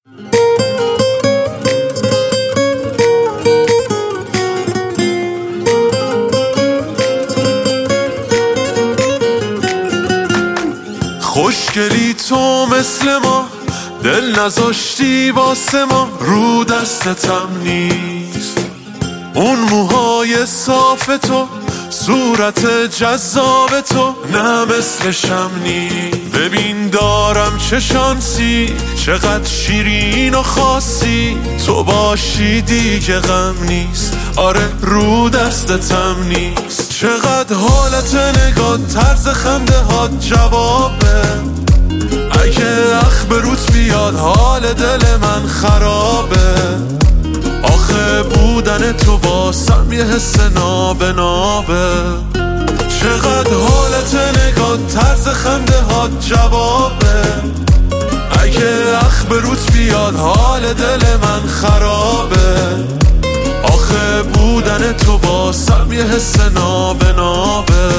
خوشگلی تو مثل ما، دل نذاشتی واسه ما، رو دستتم نیست اون موهای صاف تو، صورت جذاب تو نه مثل شمنی. ببین دارم چه شانسی، چقدر شیرین و خاصی، تو باشی دیگه غم نیست، آره رو دستتم نیست. چقدر حالت نگاه، طرز خنده ها جوابه، اگه اخ بروت بیاد حال دل من خرابه. آخه بودن تو واسم یه حس نابه نابه. چقدر حالت نگاه، طرز خنده ها جوابه، اگه اخ بروت بیاد حال دل من خرابه. آخه بودن تو واسم یه حس نابه نابه.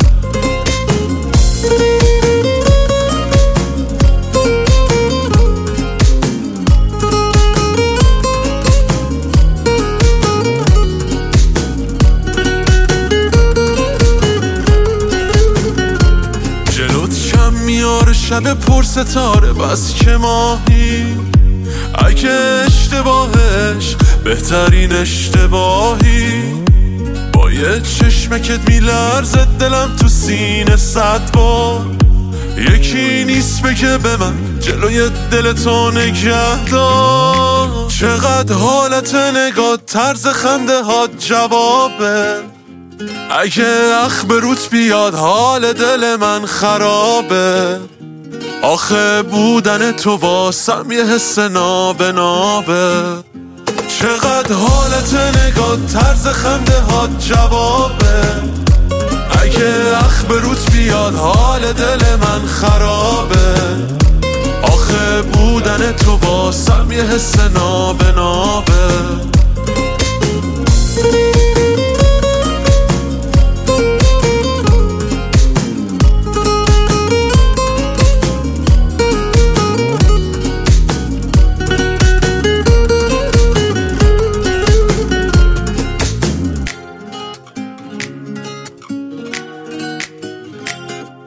میاره شب پر ستاره بس که ماهی، اگه اشتباهش بهترین اشتباهی. با یه چشمکت میلرزه دلم تو سینه 100 بار، یکی نیست بگه به من جلوی دل تو نگه دار. چقدر حالت نگاه، طرز خنده ها جوابه، اگه اخ بروت بیاد حال دل من خرابه. آخه بودن تو واسم یه حس نابه نابه. چقدر حالت نگاه، طرز خنده ها جوابه، اگه اخ بروت بیاد حال دل من خرابه. آخه بودن تو واسم یه حس نابه نابه.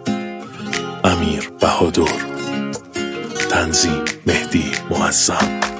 امیر بهادر، تنظیم مهدی معظم.